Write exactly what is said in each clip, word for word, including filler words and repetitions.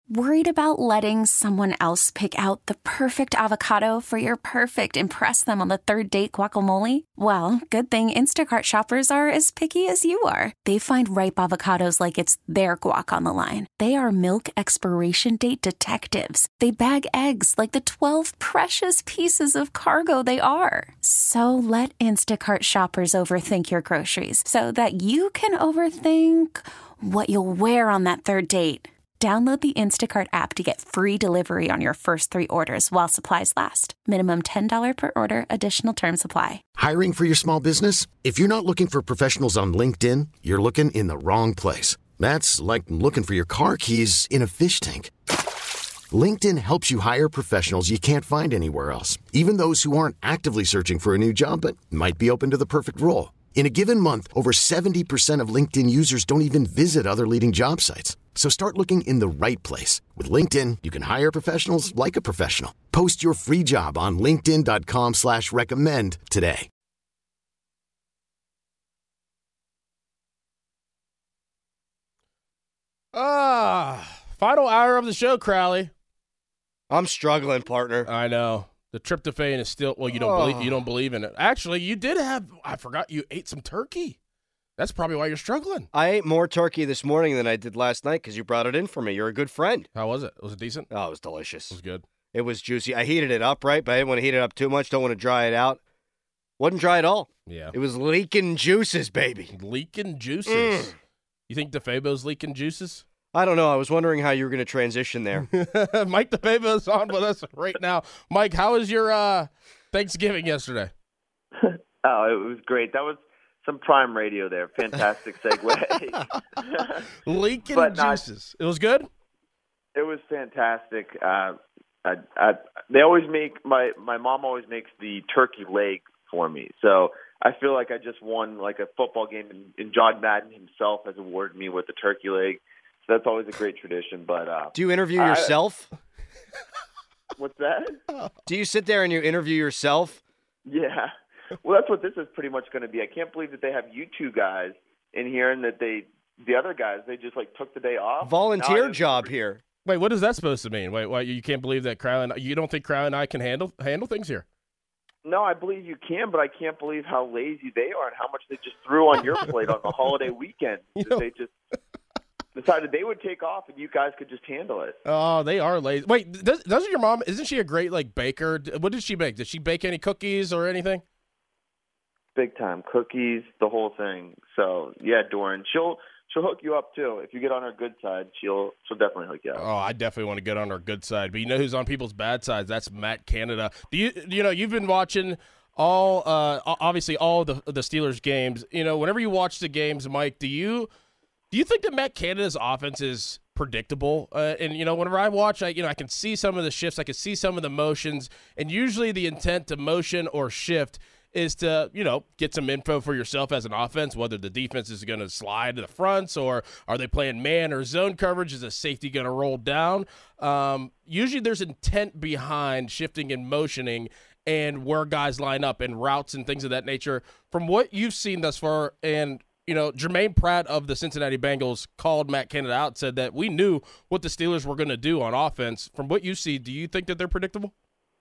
Worried about letting someone else pick out the perfect avocado for your perfect impress them on the third date guacamole? Well, good thing Instacart shoppers are as picky as you are. They find ripe avocados like it's their guac on the line. They are milk expiration date detectives. They bag eggs like the twelve precious pieces of cargo they are. So let Instacart shoppers overthink your groceries so that you can overthink what you'll wear on that third date. Download the Instacart app to get free delivery on your first three orders while supplies last. Minimum ten dollars per order. Additional terms apply. Hiring for your small business? If you're not looking for professionals on LinkedIn, you're looking in the wrong place. That's like looking for your car keys in a fish tank. LinkedIn helps you hire professionals you can't find anywhere else, even those who aren't actively searching for a new job but might be open to the perfect role. In a given month, over seventy percent of LinkedIn users don't even visit other leading job sites. So start looking in the right place. With LinkedIn, you can hire professionals like a professional. Post your free job on linkedin.com slash recommend today. Ah, final hour of the show, Crowley. I'm struggling, partner. I know. The tryptophan is still, well, you don't, oh. believe, you don't believe in it. Actually, you did have, I forgot you ate some turkey. That's probably why you're struggling. I ate more turkey this morning than I did last night because you brought it in for me. You're a good friend. How was it? Was it decent? Oh, it was delicious. It was good. It was juicy. I heated it up, right? But I didn't want to heat it up too much. Don't want to dry it out. Wasn't dry at all. Yeah. It was leaking juices, baby. Leaking juices. Mm. You think DeFabo's leaking juices? I don't know. I was wondering how you were going to transition there. Mike DeFabo's on with us right now. Mike, how was your uh, Thanksgiving yesterday? Oh, it was great. That was some prime radio there. Fantastic segue. Leaking but juices. Not, it was good? It was fantastic. Uh, I, I, they always make, my, my mom always makes the turkey leg for me. So I feel like I just won like a football game, and, and John Madden himself has awarded me with the turkey leg. So that's always a great tradition. But uh, do you interview yourself? I, what's that? Do you sit there and you interview yourself? Yeah. Well, that's what this is pretty much going to be. I can't believe that they have you two guys in here, and that they, the other guys, they just like took the day off. Volunteer job here. Wait, what is that supposed to mean? Wait, why you can't believe that Crowley and you don't think Crowley and I can handle handle things here? No, I believe you can, but I can't believe how lazy they are and how much they just threw on your plate on the holiday weekend. You know, they just decided they would take off and you guys could just handle it. Oh, they are lazy. Wait, does, doesn't your mom, isn't she a great like baker? What did she bake? Did she bake any cookies or anything? Big time. Cookies, the whole thing. So, yeah, Doran, she'll she'll hook you up too. If you get on her good side, she'll she'll definitely hook you up. Oh, I definitely want to get on her good side. But you know who's on people's bad sides? That's Matt Canada. Do you you know, you've been watching all uh obviously all the the Steelers games. You know, whenever you watch the games, Mike, do you do you think that Matt Canada's offense is predictable? Uh, and you know, whenever I watch, I you know, I can see some of the shifts, I can see some of the motions, and usually the intent to motion or shift is to, you know, get some info for yourself as an offense, whether the defense is going to slide to the fronts or are they playing man or zone coverage? Is a safety going to roll down? Um, usually there's intent behind shifting and motioning and where guys line up and routes and things of that nature. From what you've seen thus far, and, you know, Jermaine Pratt of the Cincinnati Bengals called Matt Canada out, said that we knew what the Steelers were going to do on offense. From what you see, do you think that they're predictable?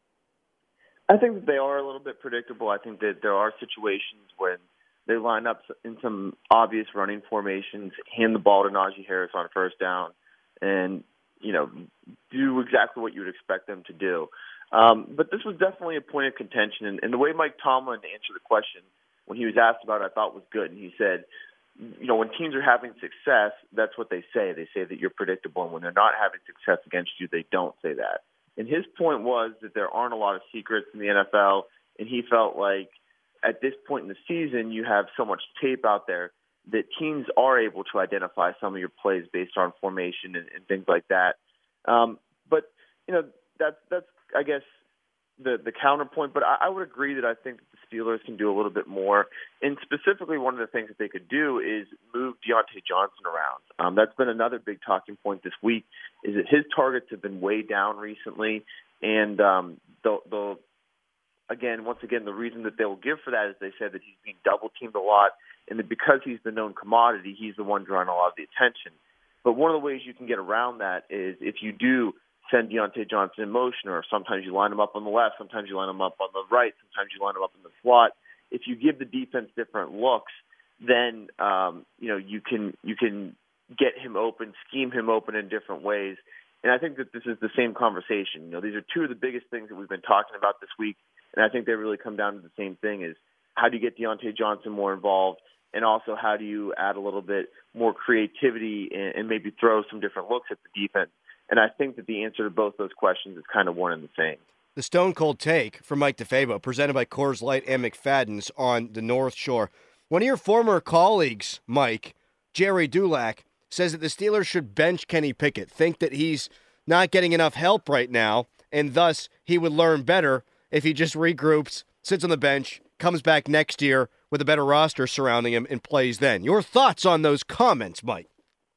I think that they are a little bit predictable. I think that there are situations when they line up in some obvious running formations, hand the ball to Najee Harris on first down, and, you know, do exactly what you would expect them to do. Um, but this was definitely a point of contention, and, and the way Mike Tomlin answered the question when he was asked about it, I thought was good. And he said, you know, when teams are having success, that's what they say. They say that you're predictable, and when they're not having success against you, they don't say that. And his point was that there aren't a lot of secrets in the N F L, and he felt like at this point in the season you have so much tape out there that teams are able to identify some of your plays based on formation and, and things like that. Um, but, you know, that's, that's I guess, the, the counterpoint. But I, I would agree that I think that the Steelers can do a little bit more. And specifically one of the things that they could do is move Deontay Johnson around. Um, that's been another big talking point this week, is that his targets have been way down recently. And um, the, the again, once again, the reason that they will give for that is they said that he's being double-teamed a lot, and that because he's the known commodity, he's the one drawing a lot of the attention. But one of the ways you can get around that is if you do send Deontay Johnson in motion, or sometimes you line him up on the left, sometimes you line him up on the right, sometimes you line him up in the slot. If you give the defense different looks, then um, you know you can you can get him open, scheme him open in different ways. And I think that this is the same conversation. You know, these are two of the biggest things that we've been talking about this week, and I think they really come down to the same thing: is how do you get Deontay Johnson more involved, and also how do you add a little bit more creativity and, and maybe throw some different looks at the defense. And I think that the answer to both those questions is kind of one and the same. The Stone Cold Take from Mike DeFabo, presented by Coors Light and McFadden's on the North Shore. One of your former colleagues, Mike, Jerry Dulac, says that the Steelers should bench Kenny Pickett, think that he's not getting enough help right now, and thus he would learn better if he just regroups, sits on the bench, comes back next year with a better roster surrounding him, and plays then. Your thoughts on those comments, Mike?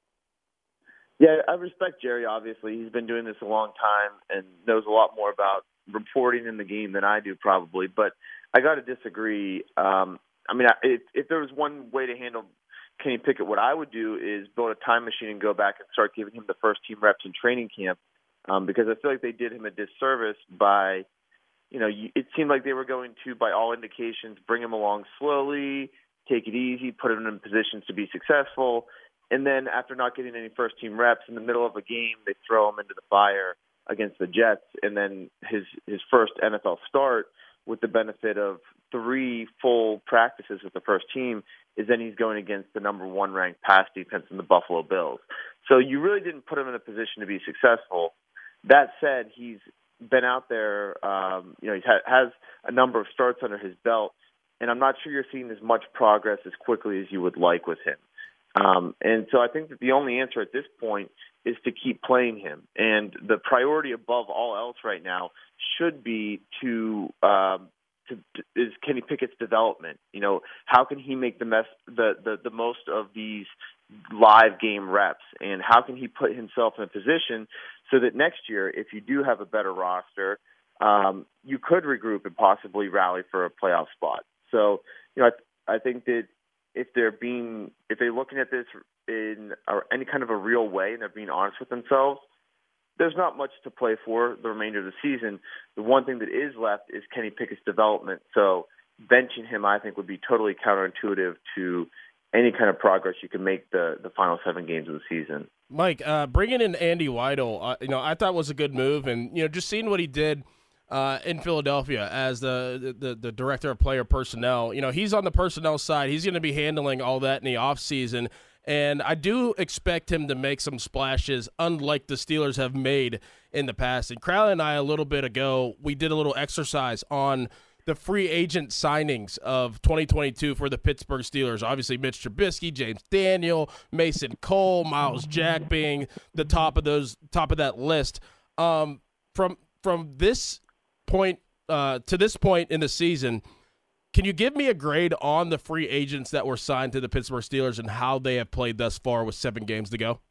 Yeah, I respect Jerry, obviously. He's been doing this a long time and knows a lot more about reporting in the game than I do, probably. But I got to disagree. Um, I mean, if, if there was one way to handle Kenny Pickett, what I would do is build a time machine and go back and start giving him the first team reps in training camp, um, because I feel like they did him a disservice by, you know, it seemed like they were going to, by all indications, bring him along slowly, take it easy, put him in positions to be successful. And then after not getting any first-team reps, in the middle of a game, they throw him into the fire against the Jets. And then his, his first N F L start, with the benefit of three full practices with the first team, is then he's going against the number one ranked pass defense in the Buffalo Bills. So you really didn't put him in a position to be successful. That said, he's been out there, um, you know, he ha- has a number of starts under his belt, and I'm not sure you're seeing as much progress as quickly as you would like with him. Um, and so I think that the only answer at this point is to keep playing him. And the priority above all else right now should be to, um, to, to is Kenny Pickett's development. You know, how can he make the, mess, the, the, the most of these live game reps? And how can he put himself in a position so that next year, if you do have a better roster, um, you could regroup and possibly rally for a playoff spot. So, you know, I, th- I think that if they're being, if they're looking at this in any kind of a real way and they're being honest with themselves, there's not much to play for the remainder of the season. The one thing that is left is Kenny Pickett's development. So benching him, I think, would be totally counterintuitive to any kind of progress you can make the, the final seven games of the season. Mike, uh, bringing in Andy Weidel, uh, you know, I thought was a good move, and you know, just seeing what he did Uh, in Philadelphia as the, the the director of player personnel. You know, he's on the personnel side. He's going to be handling all that in the offseason, and I do expect him to make some splashes unlike the Steelers have made in the past. And Crowley and I, a little bit ago, we did a little exercise on the free agent signings of twenty twenty-two for the Pittsburgh Steelers. Obviously, Mitch Trubisky, James Daniel, Mason Cole, Miles Jack being the top of those top of that list. Um, from from this point uh, to this point in the season, can you give me a grade on the free agents that were signed to the Pittsburgh Steelers and how they have played thus far with seven games to go?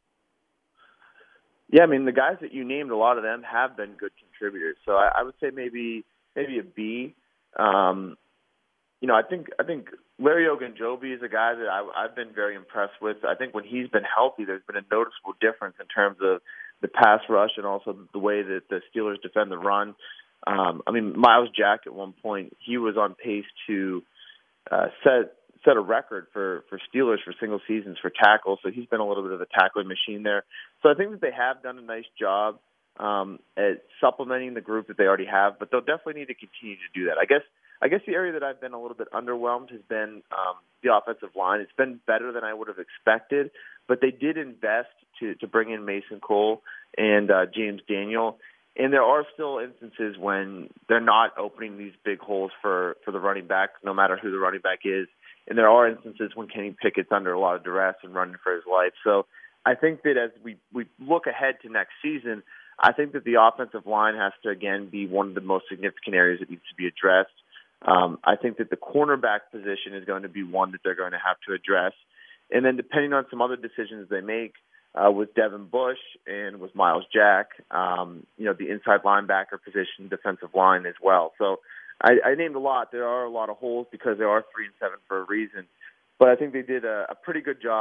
Yeah, I mean, the guys that you named, a lot of them have been good contributors. So I, I would say maybe maybe a B. Um, you know, I think I think Larry Ogunjobi is a guy that I, I've been very impressed with. I think when he's been healthy, there's been a noticeable difference in terms of the pass rush and also the way that the Steelers defend the run. Um, I mean, Miles Jack at one point, he was on pace to uh, set set a record for, for Steelers for single seasons for tackles, so he's been a little bit of a tackling machine there. So I think that they have done a nice job um, at supplementing the group that they already have, but they'll definitely need to continue to do that. I guess I guess the area that I've been a little bit underwhelmed has been um, the offensive line. It's been better than I would have expected, but they did invest to, to bring in Mason Cole and uh, James Daniel. And there are still instances when they're not opening these big holes for, for the running back, no matter who the running back is. And there are instances when Kenny Pickett's under a lot of duress and running for his life. So I think that as we, we look ahead to next season, I think that the offensive line has to, again, be one of the most significant areas that needs to be addressed. Um, I think that the cornerback position is going to be one that they're going to have to address. And then depending on some other decisions they make, Uh, with Devin Bush and with Miles Jack, um, you know, the inside linebacker position, defensive line as well. So I, I named a lot. There are a lot of holes because there are three and seven for a reason. But I think they did a, a pretty good job.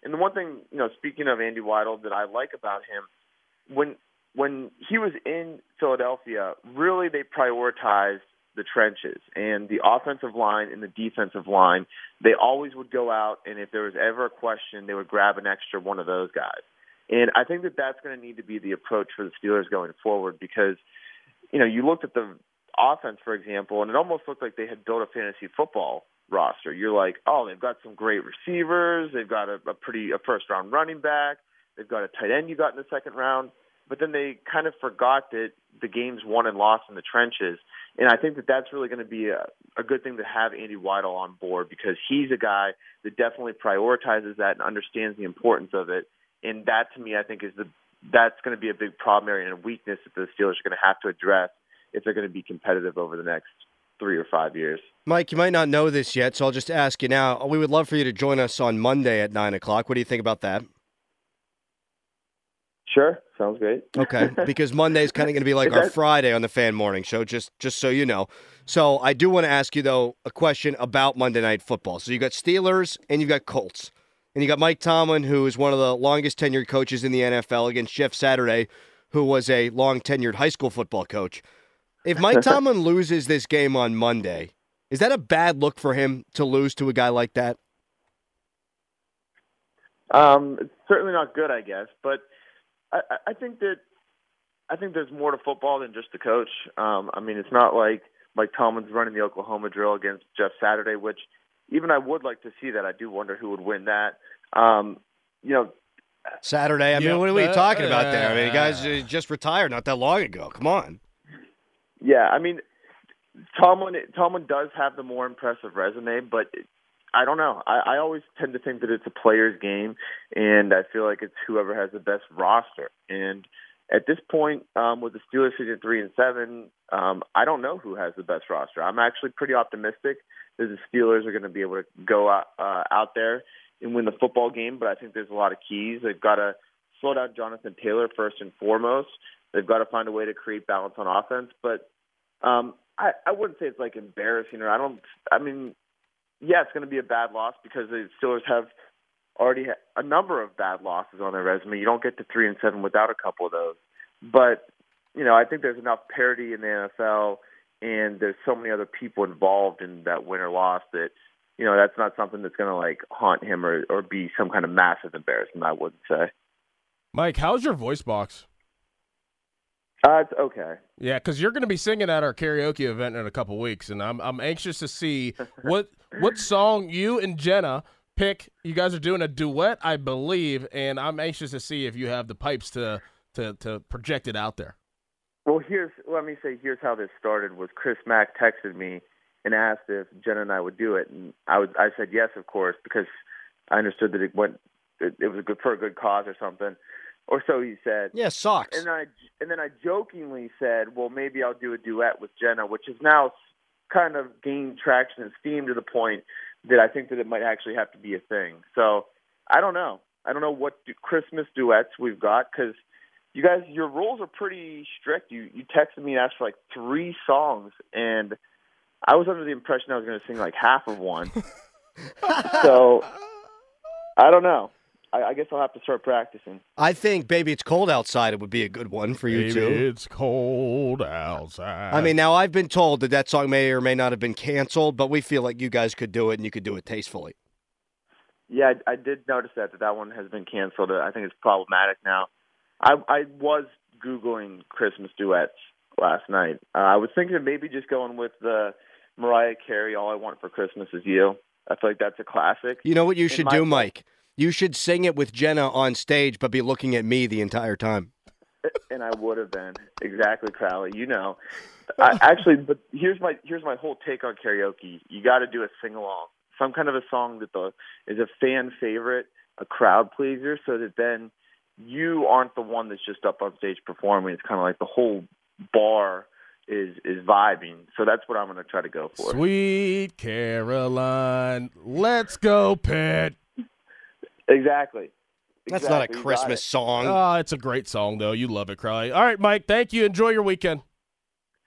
And the one thing, you know, speaking of Andy Weidel, that I like about him, when when he was in Philadelphia, really they prioritized the trenches and the offensive line and the defensive line. They always would go out, and if there was ever a question, they would grab an extra one of those guys. And I think that that's going to need to be the approach for the Steelers going forward because, you know, you looked at the offense, for example, and it almost looked like they had built a fantasy football roster. You're like, oh, they've got some great receivers. They've got a, a pretty a first-round running back. They've got a tight end you got in the second round. But then they kind of forgot that the game's won and lost in the trenches. And I think that that's really going to be a, a good thing to have Andy Weidel on board because he's a guy that definitely prioritizes that and understands the importance of it. And that, to me, I think is the that's going to be a big problem area and a weakness that the Steelers are going to have to address if they're going to be competitive over the next three or five years. Mike, you might not know this yet, so I'll just ask you now. We would love for you to join us on Monday at nine o'clock. What do you think about that? Sure. Sounds great. Okay, because Monday's kind of going to be like our Friday on the Fan Morning Show, just just so you know. So I do want to ask you, though, a question about Monday Night Football. So you got Steelers and you got Colts. And you got Mike Tomlin, who is one of the longest-tenured coaches in the N F L, against Jeff Saturday, who was a long-tenured high school football coach. If Mike Tomlin loses this game on Monday, is that a bad look for him to lose to a guy like that? Um, it's certainly not good, I guess, but I, I think that I think there's more to football than just the coach. Um, I mean, it's not like Mike Tomlin's running the Oklahoma drill against Jeff Saturday, which even I would like to see that. I do wonder who would win that. Um, you know, Saturday. I mean, yeah, what are we uh, talking about there? I mean, the guys uh, just retired not that long ago. Come on. Yeah, I mean, Tomlin Tomlin does have the more impressive resume, but I don't know. I, I always tend to think that it's a player's game, and I feel like it's whoever has the best roster. And at this point, um, with the Steelers sitting at three and seven, um, I don't know who has the best roster. I'm actually pretty optimistic that the Steelers are going to be able to go out, uh, out there and win the football game, but I think there's a lot of keys. They've got to slow down Jonathan Taylor first and foremost. They've got to find a way to create balance on offense, but um, I, I wouldn't say it's like embarrassing or I don't. I mean, yeah, it's going to be a bad loss because the Steelers have already had a number of bad losses on their resume. You don't get to three and seven without a couple of those. But you know, I think there's enough parity in the N F L, and there's so many other people involved in that win or loss that you know that's not something that's going to like haunt him or or be some kind of massive embarrassment. I wouldn't say. Mike, how's your voice box? Uh, it's okay. Yeah, because you're going to be singing at our karaoke event in a couple weeks, and I'm I'm anxious to see what what song you and Jenna pick. You guys are doing a duet, I believe, and I'm anxious to see if you have the pipes to to, to project it out there. Well, here's let me say here's how this started. Was Chris Mack texted me and asked if Jenna and I would do it, and I was I said yes, of course, because I understood that it went it, it was a good for a good cause or something. Or so he said. Yeah, socks. And then I and then I jokingly said, "Well, maybe I'll do a duet with Jenna," which has now kind of gained traction and steam to the point that I think that it might actually have to be a thing. So I don't know. I don't know what du- Christmas duets we've got because you guys, your rules are pretty strict. You you texted me and asked for like three songs, and I was under the impression I was going to sing like half of one. So I don't know. I guess I'll have to start practicing. I think Baby It's Cold Outside it would be a good one for you, Baby, too. It's cold outside. I mean, now I've been told that that song may or may not have been canceled, but we feel like you guys could do it and you could do it tastefully. Yeah, I, I did notice that, that that one has been canceled. I think it's problematic now. I, I was Googling Christmas duets last night. Uh, I was thinking of maybe just going with the Mariah Carey, All I Want for Christmas Is You. I feel like that's a classic. You know what you In should my- do, Mike? You should sing it with Jenna on stage, but be looking at me the entire time. And I would have been exactly, Crowley. You know, I, actually, but here's my here's my whole take on karaoke. You got to do a sing along, some kind of a song that the is a fan favorite, a crowd pleaser, so that then you aren't the one that's just up on stage performing. It's kind of like the whole bar is is vibing. So that's what I'm going to try to go for. Sweet Caroline, let's go, Pitt. Exactly. That's exactly. not a You Christmas got song. Oh, it's a great song, though. You love it, Crowley. All right, Mike, thank you. Enjoy your weekend.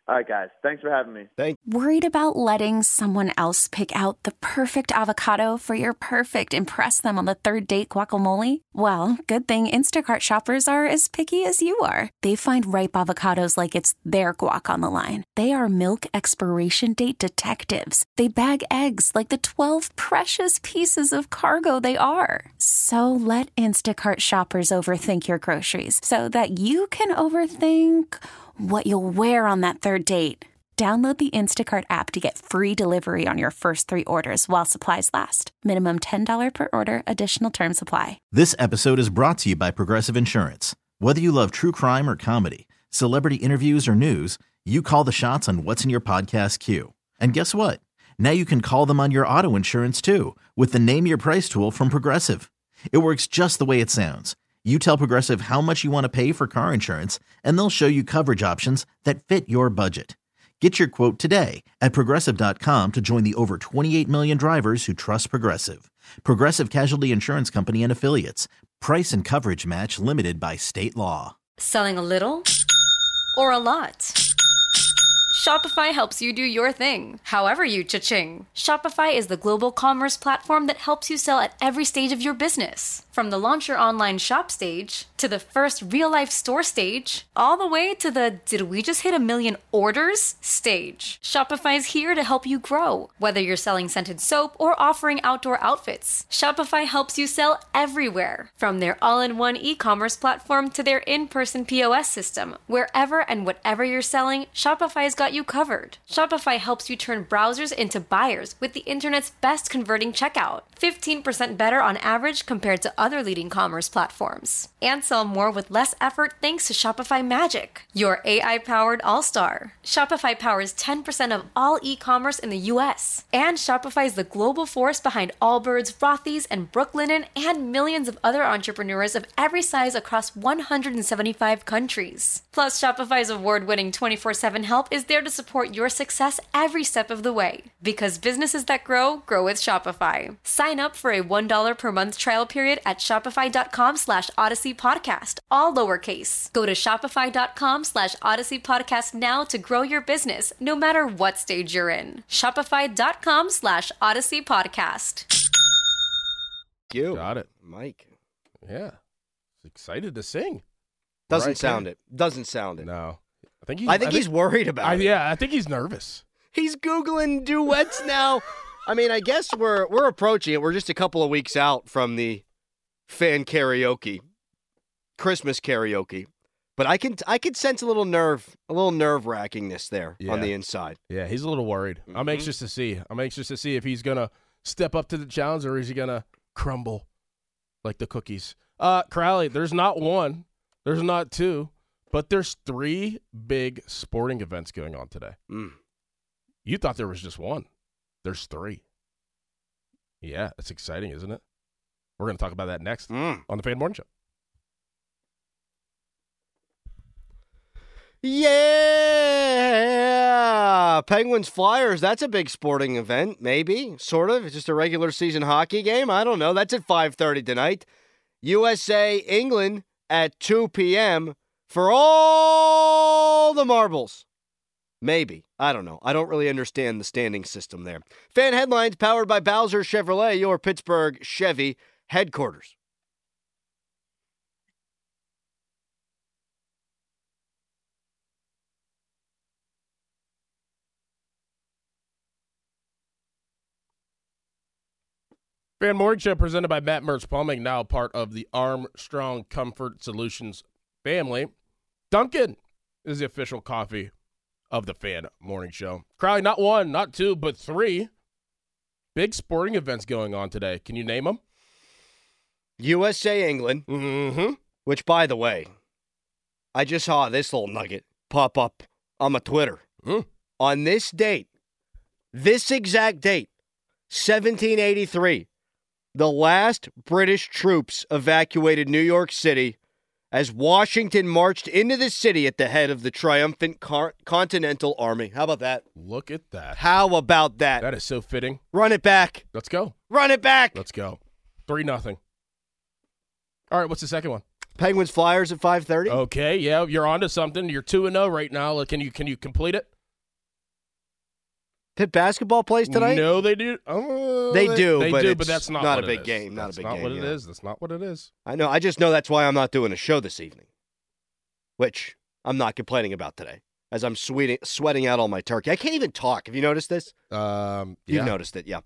All right, guys. Thanks for having me. Thank Worried about letting someone else pick out the perfect avocado for your perfect impress them on the third date guacamole? Well, good thing Instacart shoppers are as picky as you are. They find ripe avocados like it's their guac on the line. They are milk expiration date detectives. They bag eggs like the twelve precious pieces of cargo they are. So let Instacart shoppers overthink your groceries so that you can overthink what you'll wear on that third date. Download the Instacart app to get free delivery on your first three orders while supplies last. Minimum ten dollars per order. Additional terms apply. This episode is brought to you by Progressive Insurance. Whether you love true crime or comedy, celebrity interviews or news, you call the shots on what's in your podcast queue. And guess what? Now you can call them on your auto insurance too with the Name Your Price tool from Progressive. It works just the way it sounds. You tell Progressive how much you want to pay for car insurance, and they'll show you coverage options that fit your budget. Get your quote today at Progressive dot com to join the over twenty-eight million drivers who trust Progressive. Progressive Casualty Insurance Company and Affiliates. Price and coverage match limited by state law. Selling a little or a lot? Shopify helps you do your thing, however you cha-ching. Shopify is the global commerce platform that helps you sell at every stage of your business. From the launch your online shop stage, to the first real-life store stage, all the way to the did we just hit a million orders stage. Shopify's here to help you grow. Whether you're selling scented soap or offering outdoor outfits, Shopify helps you sell everywhere. From their all-in-one e-commerce platform to their in-person P O S system, wherever and whatever you're selling, Shopify's got you covered. Shopify helps you turn browsers into buyers with the internet's best converting checkout. fifteen percent better on average compared to other leading commerce platforms. And sell more with less effort thanks to Shopify Magic, your A I-powered all-star. Shopify powers ten percent of all e-commerce in the U S. And Shopify is the global force behind Allbirds, Rothy's, and Brooklinen, and millions of other entrepreneurs of every size across one hundred seventy-five countries. Plus, Shopify's award-winning twenty-four seven help is there to support your success every step of the way. Because businesses that grow, grow with Shopify. Sign up for a one dollar per month trial period at shopify.com slash Odyssey Podcast, all lowercase. Go to shopify.com slash Odyssey Podcast now to grow your business, no matter what stage you're in. Shopify.com slash Odyssey Podcast. you. Got it. Mike. Yeah. Excited to sing. Doesn't Right, sound Ken? it. Doesn't sound it. No. I think he's, I think he's worried about I, it. yeah, I think he's nervous. He's Googling duets now. I mean, I guess we're we're approaching it. We're just a couple of weeks out from the fan karaoke, Christmas karaoke. But I can I can sense a little nerve, a little nerve wrackingness there Yeah. on the inside. Yeah, he's a little worried. I'm Mhm. anxious to see. I'm anxious to see if he's going to step up to the challenge or is he going to crumble like the cookies. Uh, Crowley, there's not one. There's not two. But there's three big sporting events going on today. Mm. You thought there was just one. There's three. Yeah, it's exciting, isn't it? We're going to talk about that next Mm. on the Fan Morning Show. Yeah, Penguins Flyers. That's a big sporting event, maybe, sort of. It's just a regular season hockey game. I don't know. That's at five thirty tonight. U S A England at two p.m. for all the marbles. Maybe. I don't know. I don't really understand the standing system there. Fan headlines powered by Bowser Chevrolet, your Pittsburgh Chevy headquarters. Fan Morning Show presented by Matt Mertz Plumbing, now part of the Armstrong Comfort Solutions family. Dunkin' is the official coffee of the Fan Morning Show. Crowley, not one, not two, but three big sporting events going on today. Can you name them? U S A England, Mm-hmm. which, by the way, I just saw this little nugget pop up on my Twitter. Mm. On this date, this exact date, seventeen eighty-three, the last British troops evacuated New York City as Washington marched into the city at the head of the triumphant Car- Continental Army. How about that? Look at that. How about that? That is so fitting. Run it back. Let's go. Run it back. Let's go. Three nothing. All right, what's the second one? Penguins Flyers at five thirty. Okay, yeah, you're on to something. You're two and oh right now. Can you can you complete it? Pitt basketball plays tonight? No, they do. Oh, they do, they but do, it's but that's not, not what a big it is. game. Not that's a big not game. what it yeah. is. That's not what it is. I know. I just know that's why I'm not doing a show this evening, which I'm not complaining about today, as I'm sweating, sweating out all my turkey. I can't even talk. Have you noticed this? Um, You've yeah. noticed it, yeah.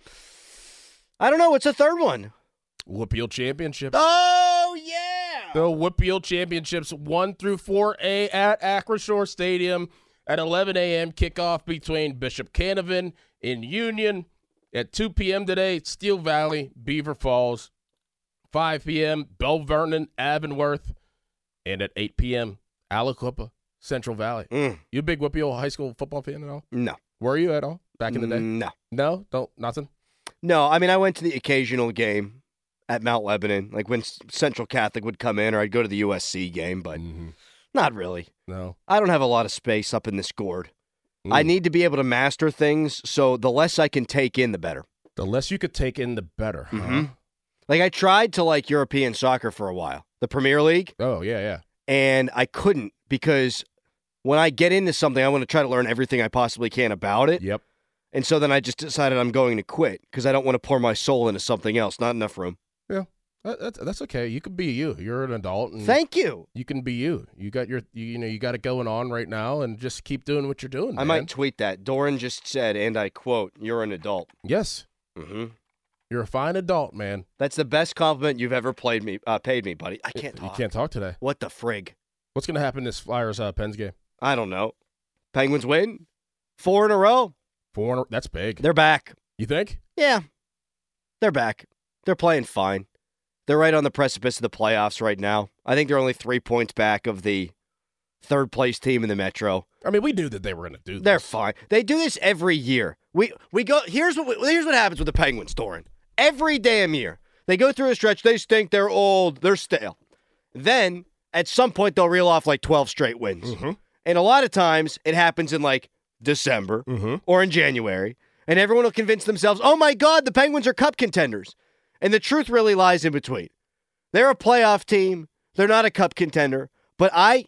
I don't know. What's the third one? Whippeal Championships. Oh, yeah. The Whippeal Championships one through four A at Acrisure Stadium at eleven a.m. kickoff between Bishop Canavan in Union. At two p.m. today, Steel Valley, Beaver Falls. five p.m., Bell Vernon, Avonworth. And at eight p.m., Aliquippa, Central Valley. Mm. You a big Whippeal high school football fan at all? No. Were you at all back in the day? No. No? Don't? Nothing? No, I mean, I went to the occasional game at Mount Lebanon, like when Central Catholic would come in, or I'd go to the U S C game, but mm-hmm. not really. No. I don't have a lot of space up in this gourd. Mm. I need to be able to master things, so the less I can take in, the better. The less you could take in, the better. Huh? Mm-hmm. Like, I tried to like European soccer for a while, the Premier League. Oh, yeah, yeah. And I couldn't, because when I get into something, I want to try to learn everything I possibly can about it. Yep. And so then I just decided I'm going to quit because I don't want to pour my soul into something else. Not enough room. Yeah, that, that's that's okay. You can be you. You're an adult. And Thank you. You can be you. You got your, you, you know, you got it going on right now, and just keep doing what you're doing. I man. might tweet that. Doran just said, and I quote, "You're an adult." Yes. Mm-hmm. You're a fine adult, man. That's the best compliment you've ever played me, uh, paid me, buddy. I can't You talk. can't talk today. What the frig? What's going to happen this Flyers uh, Pens game? I don't know. Penguins win four in a row. Four. In a, that's big. They're back. You think? Yeah, they're back. They're playing fine. They're right on the precipice of the playoffs right now. I think they're only three points back of the third place team in the Metro. I mean, we knew that they were going to do this. They're fine. They do this every year. We we go. Here's what here's what happens with the Penguins, Doran. Every damn year they go through a stretch. They stink. They're old. They're stale. Then at some point they'll reel off like twelve straight wins. Mm-hmm. And a lot of times it happens in like December mm-hmm. or in January, and everyone will convince themselves, "Oh my God, the Penguins are cup contenders." And the truth really lies in between. They're a playoff team. They're not a cup contender. But I,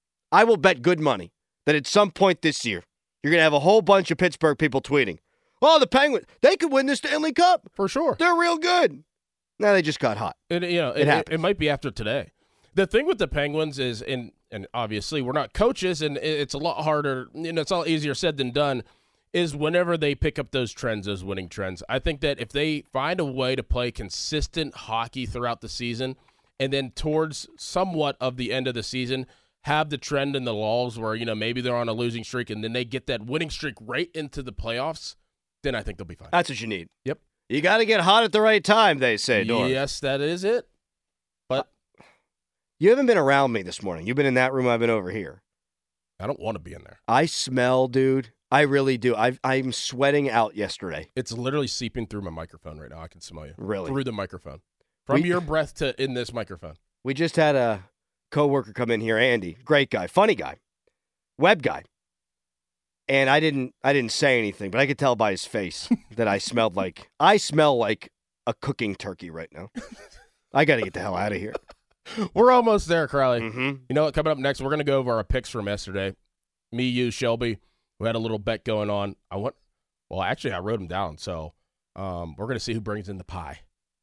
I will bet good money that at some point this year, you're going to have a whole bunch of Pittsburgh people tweeting, "Oh, the Penguins, they could win the Stanley Cup. For sure. They're real good." Now they just got hot. It, you know, It it, it, happens. it might be after today. The thing with the Penguins is, and and obviously we're not coaches, and it- it's a lot harder. You know, it's all easier said than done. Is whenever they pick up those trends, those winning trends. I think that if they find a way to play consistent hockey throughout the season, and then towards somewhat of the end of the season, have the trend in the lulls where, you know, maybe they're on a losing streak, and then they get that winning streak right into the playoffs, then I think they'll be fine. That's what you need. Yep. You got to get hot at the right time, they say, Doran. Yes, that is it. But You haven't been around me this morning. You've been in that room. I've been over here. I don't want to be in there. I smell, dude. I really do. I've, I'm sweating out yesterday. It's literally seeping through my microphone right now. I can smell you. Really? Through the microphone. From We- your breath to in this microphone. We just had a coworker come in here, Andy. Great guy, funny guy, web guy. And I didn't I didn't say anything, but I could tell by his face that I smelled like I smell like a cooking turkey right now. I got to get the hell out of here. We're almost there, Crowley. Mm-hmm. You know what? Coming up next, we're going to go over our picks from yesterday. Me, you, Shelby. We had a little bet going on. I want, well, actually, I wrote them down. So um, we're going to see who brings in the pie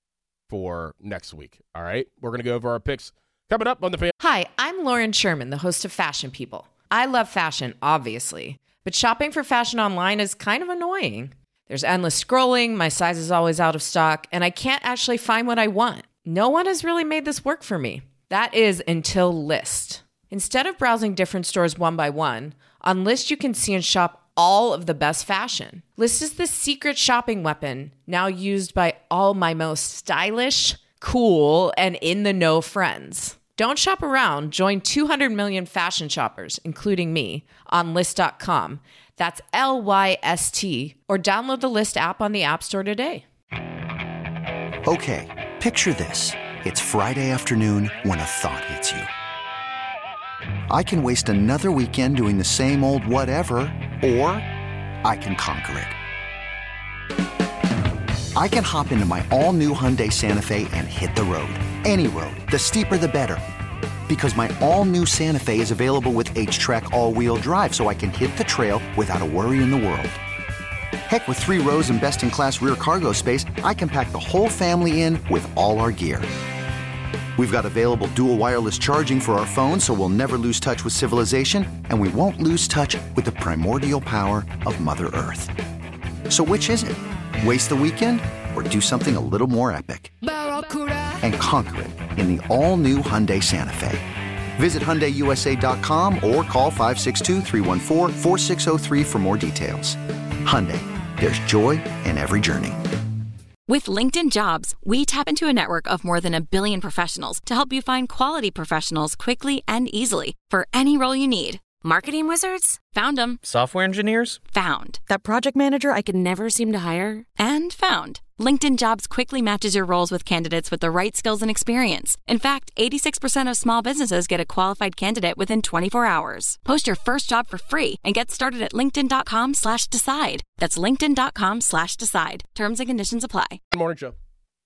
for next week. All right? We're going to go over our picks. Coming up on the fan. Hi, I'm Lauren Sherman, the host of Fashion People. I love fashion, obviously, but shopping for fashion online is kind of annoying. There's endless scrolling, my size is always out of stock, and I can't actually find what I want. No one has really made this work for me. That is until Lyst. Instead of browsing different stores one by one, on Lyst you can see and shop all of the best fashion. Lyst is the secret shopping weapon now used by all my most stylish, cool, and in-the-know friends. Don't shop around. Join two hundred million fashion shoppers, including me, on Lyst dot com. That's L Y S T, or download the Lyst app on the App Store today. Okay, picture this. It's Friday afternoon when a thought hits you. I can waste another weekend doing the same old whatever, or I can conquer it. I can hop into my all-new Hyundai Santa Fe and hit the road. Any road. The steeper, the better. Because my all-new Santa Fe is available with H-Track all-wheel drive, so I can hit the trail without a worry in the world. Heck, with three rows and best-in-class rear cargo space, I can pack the whole family in with all our gear. We've got available dual wireless charging for our phones, so we'll never lose touch with civilization, and we won't lose touch with the primordial power of Mother Earth. So which is it? Waste the weekend or do something a little more epic? And conquer it in the all-new Hyundai Santa Fe. Visit Hyundai U S A dot com or call five six two, three one four, four six zero three for more details. Hyundai, there's joy in every journey. With LinkedIn Jobs, we tap into a network of more than a billion professionals to help you find quality professionals quickly and easily for any role you need. Marketing wizards? Found them. Software engineers? Found. That project manager I could never seem to hire? And found. LinkedIn Jobs quickly matches your roles with candidates with the right skills and experience. In fact, eighty-six percent of small businesses get a qualified candidate within twenty-four hours. Post your first job for free and get started at linkedin.com slash decide. That's linkedin.com slash decide. Terms and conditions apply. Good morning, Joe.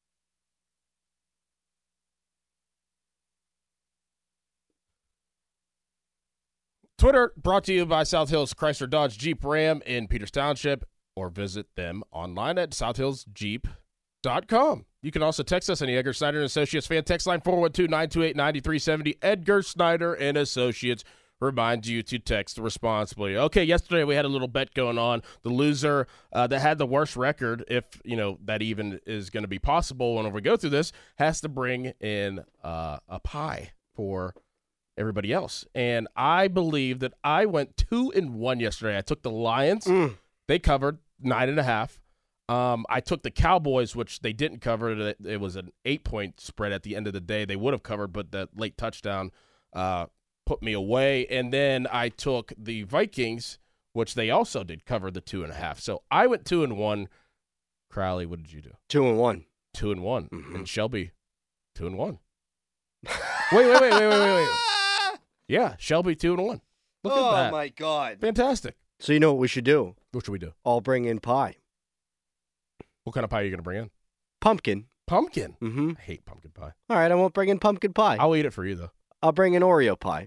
Twitter brought to you by South Hills Chrysler Dodge Jeep Ram in Peters Township, or visit them online at south hills jeep dot com. You can also text us on the Edgar Snyder and Associates fan text line four one two, nine two eight, nine three seven zero. Edgar Snyder and Associates reminds you to text responsibly. Okay, yesterday we had a little bet going on. The loser uh, that had the worst record, if you know that even is going to be possible whenever we go through this, has to bring in uh, a pie for everybody else. And I believe that I went two and one yesterday. I took the Lions. Mm. They covered nine and a half. Um, I took the Cowboys, which they didn't cover. It, it was an eight-point spread at the end of the day. They would have covered, but that late touchdown uh, put me away. And then I took the Vikings, which they also did cover the two and a half. So I went two and one. Crowley, what did you do? Two and one. Two and one. Mm-hmm. And Shelby, two and one. wait, wait, wait, wait, wait, wait, wait. Yeah, Shelby two and one. Look oh, at that. Oh my God. Fantastic. So you know what we should do? What should we do? I'll bring in pie. What kind of pie are you going to bring in? Pumpkin. Pumpkin? Mm-hmm. I hate pumpkin pie. All right, I won't bring in pumpkin pie. I'll eat it for you, though. I'll bring in Oreo pie.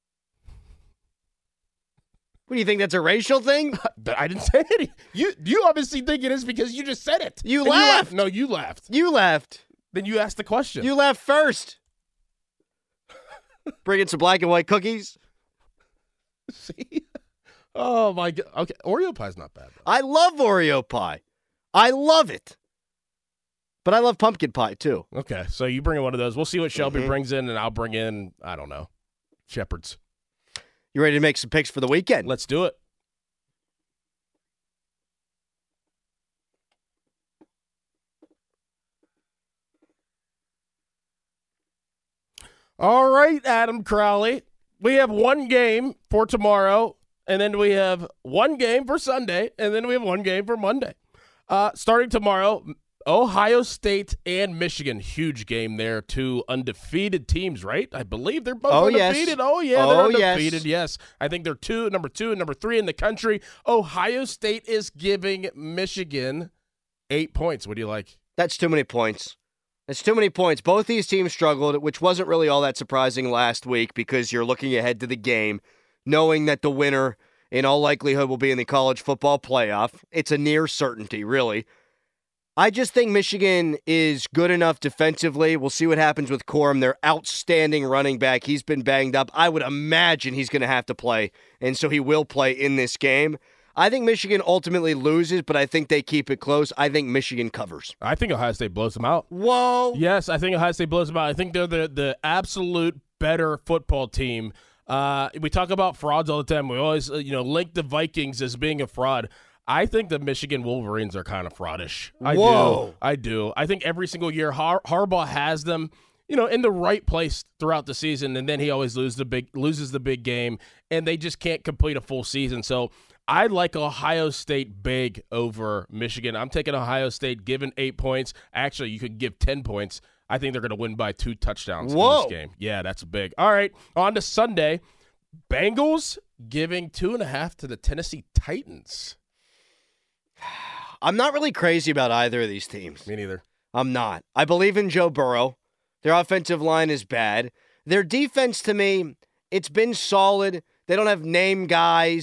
What do you think, that's a racial thing? I didn't say it. You, you obviously think it is because you just said it. You and laughed. You laughed. No, you laughed. You laughed. Then you asked the question. You laughed first. Bring in some black and white cookies. See? Oh, my God. Okay, Oreo pie's not bad, though. I love Oreo pie. I love it. But I love pumpkin pie, too. Okay, so you bring in one of those. We'll see what Shelby mm-hmm. brings in, and I'll bring in, I don't know, Shepherd's. You ready to make some picks for the weekend? Let's do it. All right, Adam Crowley. We have one game for tomorrow, and then we have one game for Sunday, and then we have one game for Monday. Uh, starting tomorrow, Ohio State and Michigan. Huge game there. Two undefeated teams, right? I believe they're both oh, undefeated. Yes. Oh, yeah, oh, they're undefeated. Yes. yes. I think they're two, number two and number three in the country. Ohio State is giving Michigan eight points. What do you like? That's too many points. That's too many points. Both these teams struggled, which wasn't really all that surprising last week because you're looking ahead to the game, knowing that the winner in all likelihood will be in the college football playoff. It's a near certainty, really. I just think Michigan is good enough defensively. We'll see what happens with Corum, their outstanding running back. He's been banged up. I would imagine he's going to have to play, and so he will play in this game. I think Michigan ultimately loses, but I think they keep it close. I think Michigan covers. I think Ohio State blows them out. Whoa. Yes, I think Ohio State blows them out. I think they're the, the absolute better football team. Uh, we talk about frauds all the time. We always uh, you know, link the Vikings as being a fraud. I think the Michigan Wolverines are kind of fraudish. I Whoa. do. I do. I think every single year Har- Harbaugh has them, you know, in the right place throughout the season, and then he always loses the big loses the big game, and they just can't complete a full season. So I like Ohio State big over Michigan. I'm taking Ohio State, given eight points. Actually, you could give ten points. I think they're going to win by two touchdowns Whoa. in this game. Yeah, that's big. All right, on to Sunday. Bengals giving two and a half to the Tennessee Titans. I'm not really crazy about either of these teams. Me neither. I'm not. I believe in Joe Burrow. Their offensive line is bad. Their defense, to me, it's been solid. They don't have name guys.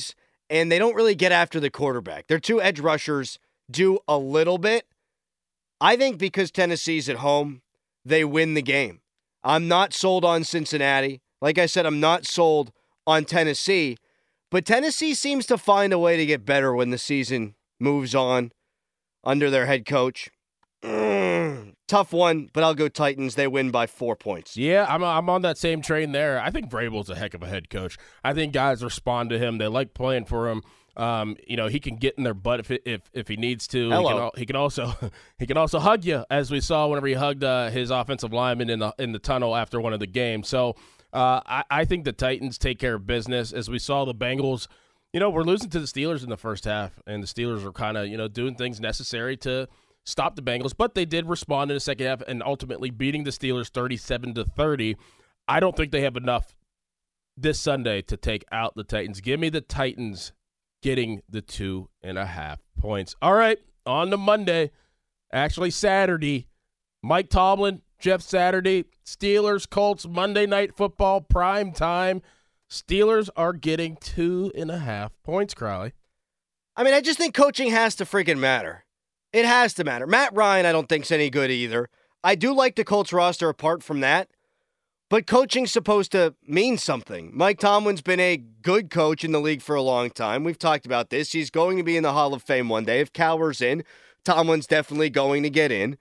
and they don't really get after the quarterback. Their two edge rushers do a little bit. I think because Tennessee's at home, they win the game. I'm not sold on Cincinnati. Like I said, I'm not sold on Tennessee. But Tennessee seems to find a way to get better when the season moves on under their head coach. Mm, tough one, but I'll go Titans. They win by four points. Yeah, I'm I'm on that same train there. I think Vrabel's a heck of a head coach. I think guys respond to him. They like playing for him. Um, you know, he can get in their butt if if if he needs to. Hello. He can, he can also he can also hug you, as we saw whenever he hugged uh, his offensive lineman in the in the tunnel after one of the games. So uh, I, I think the Titans take care of business. As we saw, the Bengals, you know, we're losing to the Steelers in the first half, and the Steelers are kind of, you know, doing things necessary to stop the Bengals, but they did respond in the second half and ultimately beating the Steelers thirty-seven to thirty. I don't think they have enough this Sunday to take out the Titans. Give me the Titans getting the two and a half points. All right, on to Monday, actually Saturday. Mike Tomlin, Jeff Saturday, Steelers, Colts, Monday Night Football, prime time. Steelers are getting two and a half points, Crowley. I mean, I just think coaching has to freaking matter. It has to matter. Matt Ryan, I don't think's any good either. I do like the Colts roster apart from that, but coaching's supposed to mean something. Mike Tomlin's been a good coach in the league for a long time. We've talked about this. He's going to be in the Hall of Fame one day. If Cowher's in, Tomlin's definitely going to get in.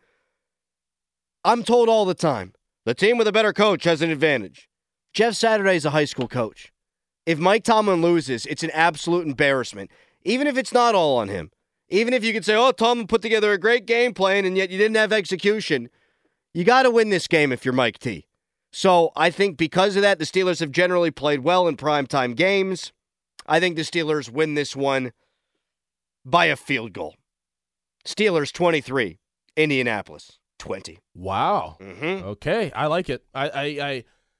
I'm told all the time, the team with a better coach has an advantage. Jeff Saturday's a high school coach. If Mike Tomlin loses, it's an absolute embarrassment, even if it's not all on him. Even if you could say, oh, Tomlin put together a great game plan and yet you didn't have execution, you got to win this game if you're Mike T. So I think because of that, the Steelers have generally played well in primetime games. I think the Steelers win this one by a field goal. Steelers twenty-three, Indianapolis twenty. Wow. Mm-hmm. Okay, I like it. I, I, I,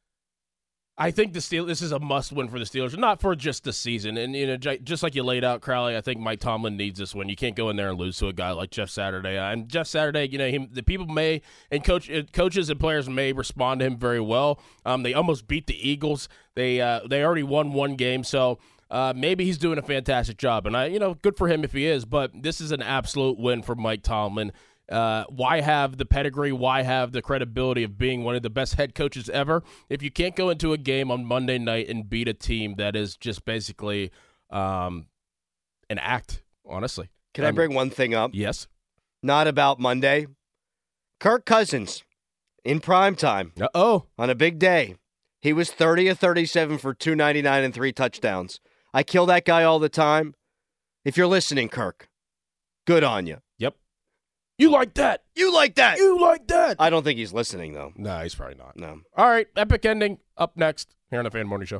I think the Steelers. This is a must-win for the Steelers, not for just the season. And you know, just like you laid out, Crowley, I think Mike Tomlin needs this win. You can't go in there and lose to a guy like Jeff Saturday. And Jeff Saturday, you know, he, the people may and coach, coaches and players may respond to him very well. Um, they almost beat the Eagles. They, uh, they already won one game, so. Uh, maybe he's doing a fantastic job, and I, you know, good for him if he is. But this is an absolute win for Mike Tomlin. Uh, why have the pedigree? Why have the credibility of being one of the best head coaches ever if you can't go into a game on Monday night and beat a team that is just basically um, an act? Honestly, can I, I bring mean, one thing up? Yes. Not about Monday. Kirk Cousins in prime time. Uh oh. On a big day, he was thirty of thirty-seven for two ninety-nine and three touchdowns. I kill that guy all the time. If you're listening, Kirk, good on you. Yep. You like that. You like that. You like that. I don't think he's listening, though. No, he's probably not. No. All right, epic ending up next here on the Fan Morning Show.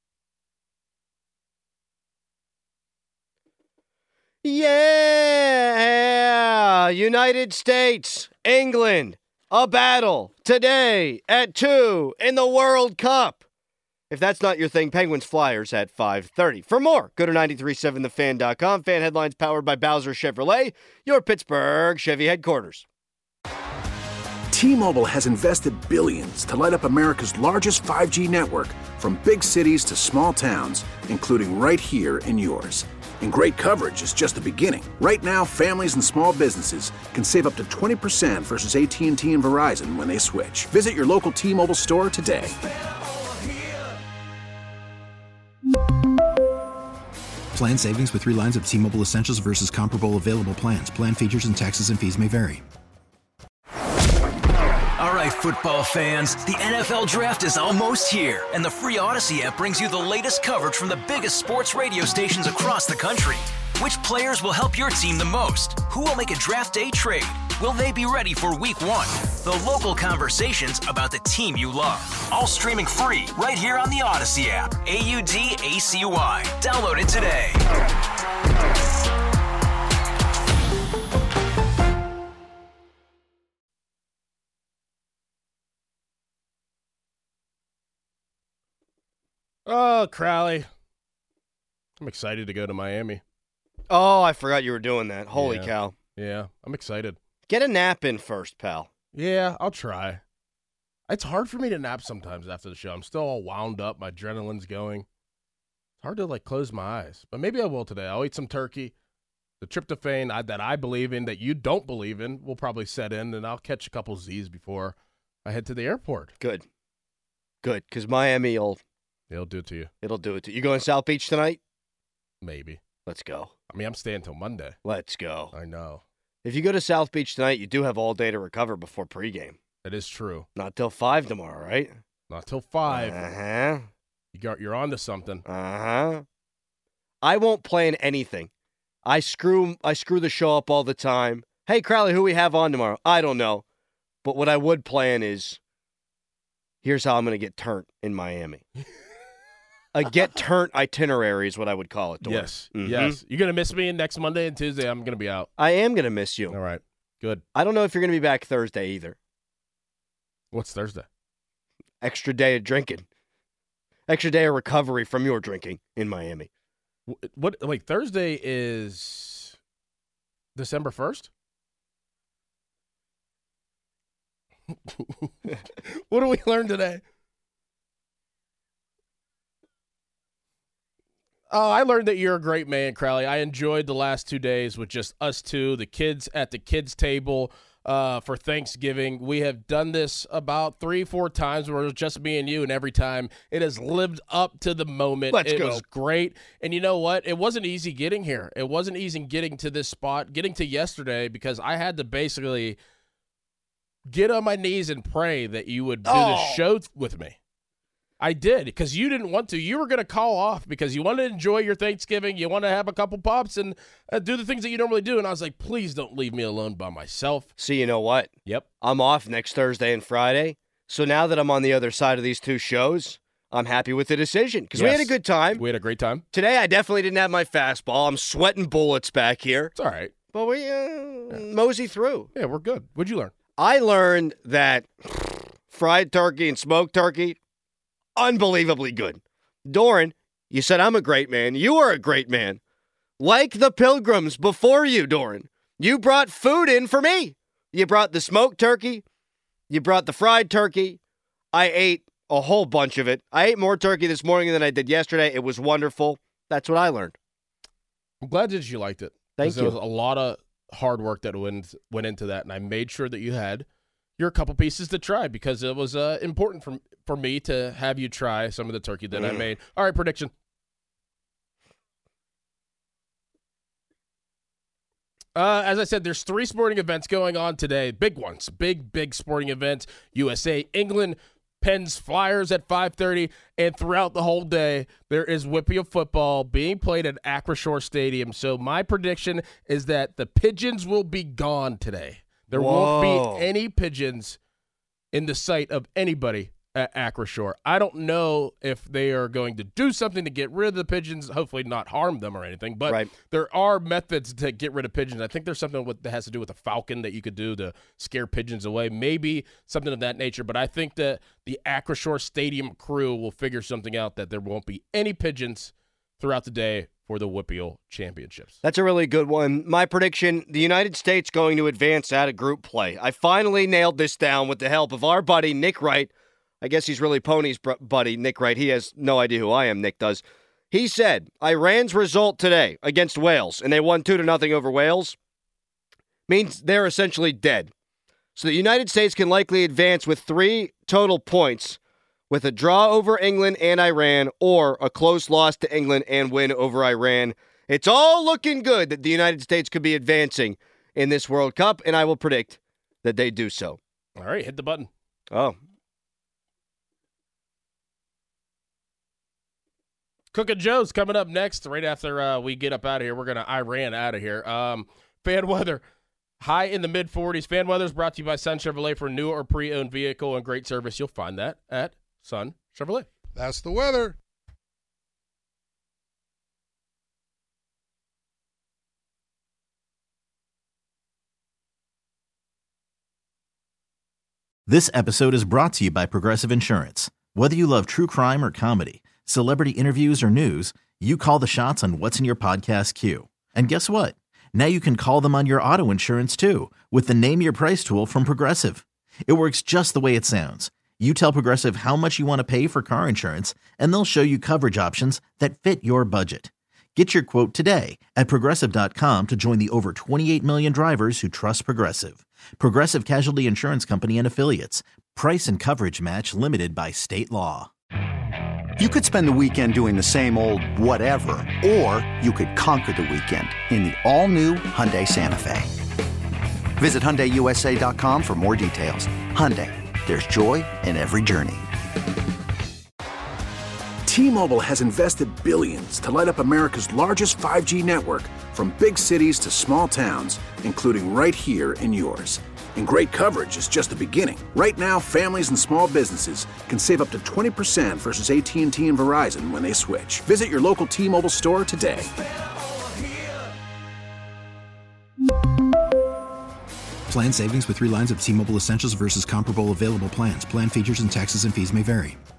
Yeah! United States, England, a battle today at two in the World Cup. If that's not your thing, Penguins Flyers at five thirty. For more, go to nine three seven the fan dot com. Fan headlines powered by Bowser Chevrolet, your Pittsburgh Chevy headquarters. T-Mobile has invested billions to light up America's largest five G network, from big cities to small towns, including right here in yours. And great coverage is just the beginning. Right now, families and small businesses can save up to twenty percent versus A T and T and Verizon when they switch. Visit your local T-Mobile store today. Plan savings with three lines of T-Mobile Essentials versus comparable available plans. Plan features and taxes and fees may vary. All right, football fans, the N F L Draft is almost here, and the free Odyssey app brings you the latest coverage from the biggest sports radio stations across the country. Which players will help your team the most? Who will make a draft day trade? Will they be ready for week one? The local conversations about the team you love. All streaming free right here on the Odyssey app. A U D A C Y. Download it today. Oh, Crowley. I'm excited to go to Miami. Oh, I forgot you were doing that. Holy yeah. cow. Yeah, I'm excited. Get a nap in first, pal. Yeah, I'll try. It's hard for me to nap sometimes after the show. I'm still all wound up. My adrenaline's going. It's hard to like close my eyes, but maybe I will today. I'll eat some turkey. The tryptophan I, that I believe in, that you don't believe in, will probably set in, and I'll catch a couple Z's before I head to the airport. Good. Good, because Miami will... It'll do it to you. It'll do it to you. You going to South Beach tonight? Maybe. Let's go. I mean, I'm staying till Monday. Let's go. I know. If you go to South Beach tonight, you do have all day to recover before pregame. That is true. Not till five tomorrow, right? Not till five. Uh-huh. You got, you're on to something. Uh-huh. I won't plan anything. I screw I screw the show up all the time. Hey, Crowley, who we have on tomorrow? I don't know. But what I would plan is, here's how I'm going to get turnt in Miami. A get turnt itinerary is what I would call it, Doran. Yes, mm-hmm. yes. You're going to miss me next Monday and Tuesday. I'm going to be out. I am going to miss you. All right, good. I don't know if you're going to be back Thursday either. What's Thursday? Extra day of drinking. Extra day of recovery from your drinking in Miami. What? what wait, Thursday is December first? What do we learn today? Oh, I learned that you're a great man, Crowley. I enjoyed the last two days with just us two, the kids at the kids' table uh, for Thanksgiving. We have done this about three, four times where it was just me and you, and every time it has lived up to the moment. Let's it go. was great. And you know what? It wasn't easy getting here. It wasn't easy getting to this spot, getting to yesterday, because I had to basically get on my knees and pray that you would do Oh. the show with me. I did, because you didn't want to. You were going to call off because you wanted to enjoy your Thanksgiving. You want to have a couple pops and uh, do the things that you normally do. And I was like, please don't leave me alone by myself. So you know what? Yep. I'm off next Thursday and Friday. So now that I'm on the other side of these two shows, I'm happy with the decision because we Yes. had a good time. We had a great time. Today, I definitely didn't have my fastball. I'm sweating bullets back here. It's all right. But we uh, mosey through. Yeah, we're good. What'd you learn? I learned that fried turkey and smoked turkey, unbelievably good. Doran, you said I'm a great man. You are a great man. Like the pilgrims before you, Doran. You brought food in for me. You brought the smoked turkey. You brought the fried turkey. I ate a whole bunch of it. I ate more turkey this morning than I did yesterday. It was wonderful. That's what I learned. I'm glad that you liked it. Thank 'Cause you. There was a lot of hard work that went, went into that, and I made sure that you had your couple pieces to try because it was uh, important for, for me to have you try some of the turkey that I Mm. made. All right, prediction. Uh, as I said, there's three sporting events going on today. Big ones. Big, big sporting events. U S A, England, Pens, Flyers at five thirty. And throughout the whole day, there is Whippy of football being played at Acrisure Stadium. So my prediction is that the Pigeons will be gone today. There Whoa. won't be any Pigeons in the sight of anybody at Acrisure. I don't know if they are going to do something to get rid of the Pigeons, hopefully not harm them or anything, but Right. there are methods to get rid of pigeons. I think there's something with, that has to do with a falcon that you could do to scare pigeons away, maybe something of that nature, but I think that the Acrisure Stadium crew will figure something out that there won't be any pigeons throughout the day for the Whippeal Championships. That's a really good one. My prediction, the United States going to advance out of group play. I finally nailed this down with the help of our buddy, Nick Wright. I guess he's really Pony's br- buddy, Nick Wright. He has no idea who I am, Nick does. He said, Iran's result today against Wales, and they won two to nothing over Wales, means they're essentially dead. So the United States can likely advance with three total points with a draw over England and Iran or a close loss to England and win over Iran. It's all looking good that the United States could be advancing in this World Cup, and I will predict that they do so. All right, hit the button. Oh, Cookin' Joe's coming up next, right after uh, we get up out of here. We're going to Iran out of here. Um, fan weather, high in the mid forties. Fan weather is brought to you by Sun Chevrolet for new or pre-owned vehicle and great service. You'll find that at Sun Chevrolet. That's the weather. This episode is brought to you by Progressive Insurance. Whether you love true crime or comedy, celebrity interviews or news, you call the shots on what's in your podcast queue. And guess what? Now you can call them on your auto insurance too with the Name Your Price tool from Progressive. It works just the way it sounds. You tell Progressive how much you want to pay for car insurance, and they'll show you coverage options that fit your budget. Get your quote today at Progressive dot com to join the over twenty-eight million drivers who trust Progressive. Progressive Casualty Insurance Company and Affiliates. Price and coverage match limited by state law. You could spend the weekend doing the same old whatever, or you could conquer the weekend in the all-new Hyundai Santa Fe. Visit Hyundai U S A dot com for more details. Hyundai, there's joy in every journey. T-Mobile has invested billions to light up America's largest five G network, from big cities to small towns, including right here in yours. And great coverage is just the beginning. Right now, families and small businesses can save up to twenty percent versus A T and T and Verizon when they switch. Visit your local T-Mobile store today. Plan savings with three lines of T-Mobile Essentials versus comparable available plans. Plan features and taxes and fees may vary.